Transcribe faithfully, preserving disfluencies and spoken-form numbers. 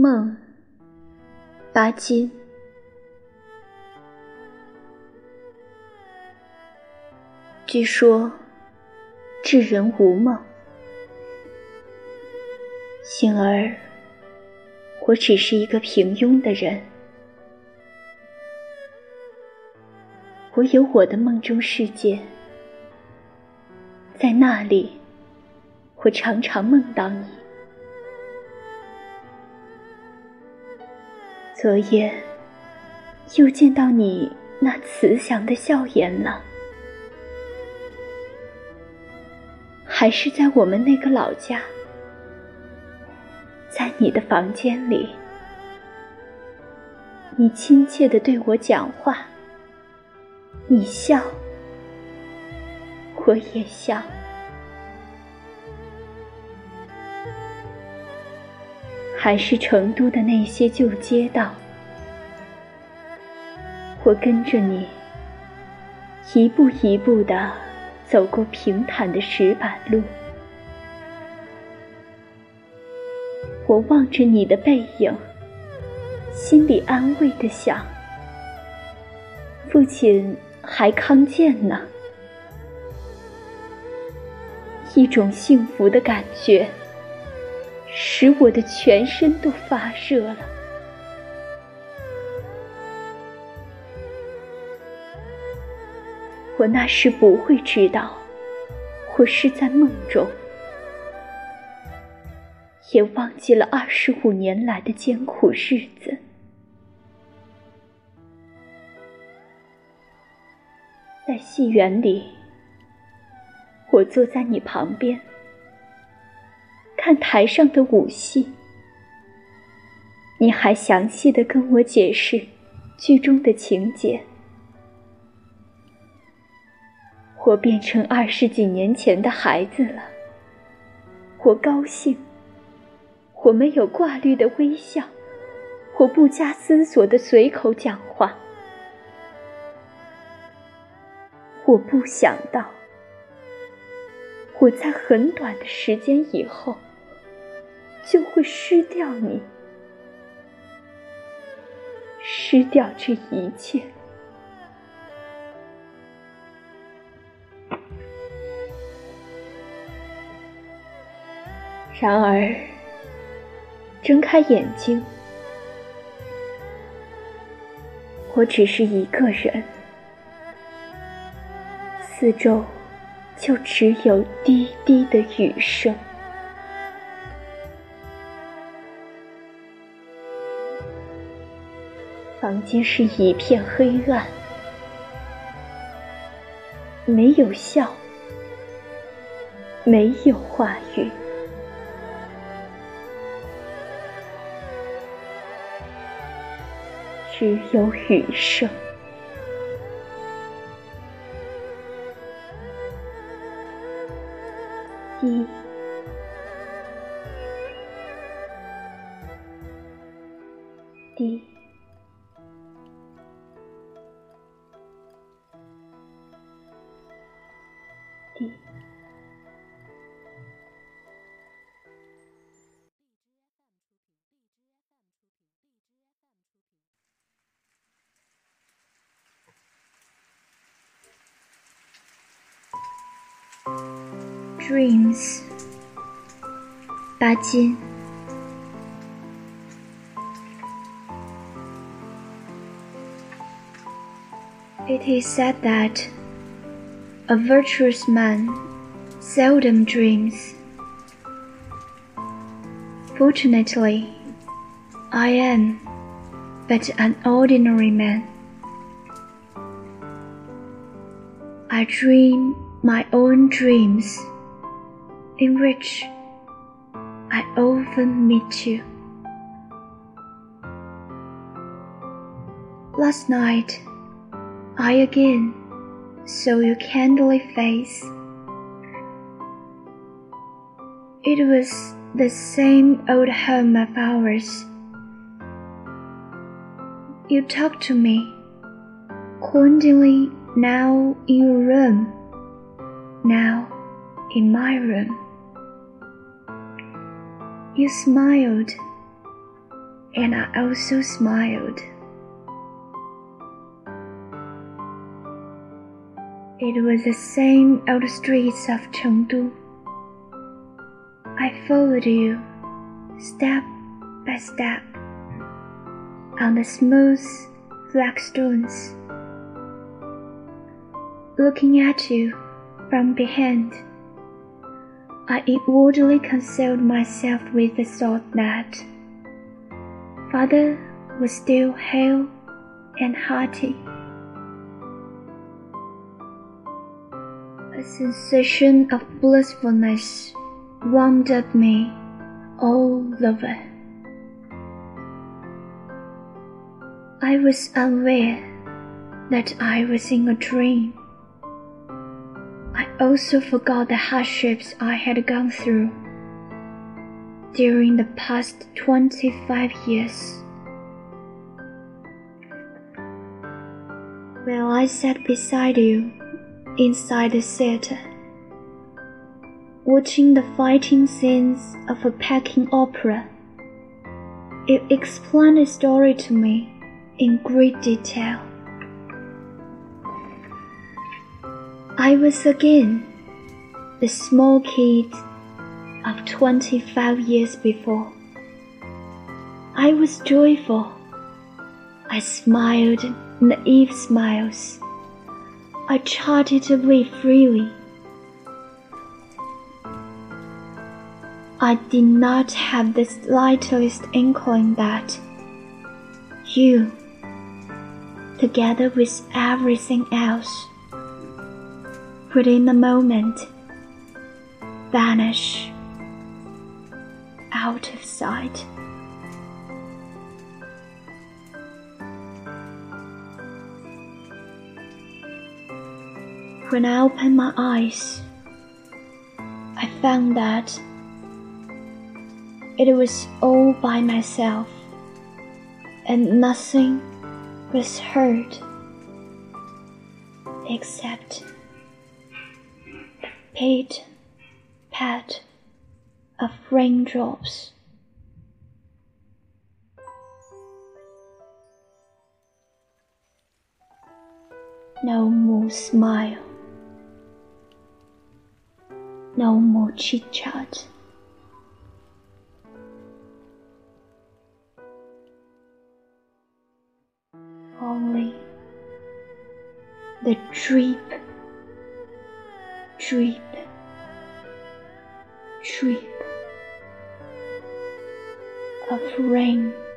梦，巴金。据说智人无梦，幸而我只是一个平庸的人。我有我的梦中世界，在那里我常常梦到你。昨夜又见到你那慈祥的笑颜了，还是在我们那个老家，在你的房间里，你亲切地对我讲话，你笑，我也笑。还是成都的那些旧街道，我跟着你一步一步地走过平坦的石板路，我望着你的背影，心里安慰地想，父亲还康健呢。一种幸福的感觉使我的全身都发热了。我那时不会知道，我是在梦中，也忘记了二十五年来的艰苦日子。在戏园里，我坐在你旁边，看台上的舞戏，你还详细地跟我解释剧中的情节。我变成二十几年前的孩子了，我高兴，我没有挂虑的微笑，我不加思索的随口讲话。我不想到，我在很短的时间以后就会失掉你，失掉这一切。然而，睁开眼睛，我只是一个人，四周就只有滴滴的雨声。房间是一片黑暗，没有笑，没有话语，只有雨声。滴滴滴。Dreams， 巴金。It is said that a virtuous man seldom dreams. Fortunately, I am but an ordinary man. I dream my own dreams, in which I often meet you. Last night, I again saw your candly face. It was the same old home of ours. You talked to me, cordially, now in your room, now in my room. You smiled, and I also smiled. It was the same old streets of Chengdu. I followed you, step by step, on the smooth flagstones, looking at you from behind. I inwardly consoled myself with the thought that Father was still hale and hearty. A sensation of blissfulness wound up me all over. I was unaware that I was in a dream. I also forgot the hardships I had gone through during the past twenty-five years. While I sat beside you inside the theater, watching the fighting scenes of a Peking opera, you explained the story to me in great detail. I was again the small kid of twenty-five years before. I was joyful. I smiled naive smiles. I chatted away freely. I did not have the slightest inkling that you, together with everything else, would in a moment vanish out of sight. When I opened my eyes, I found that it was all by myself, and nothing was heard except the pit pat of raindrops. No more smile, no more chit-chat. Only the drip, drip, drip of rain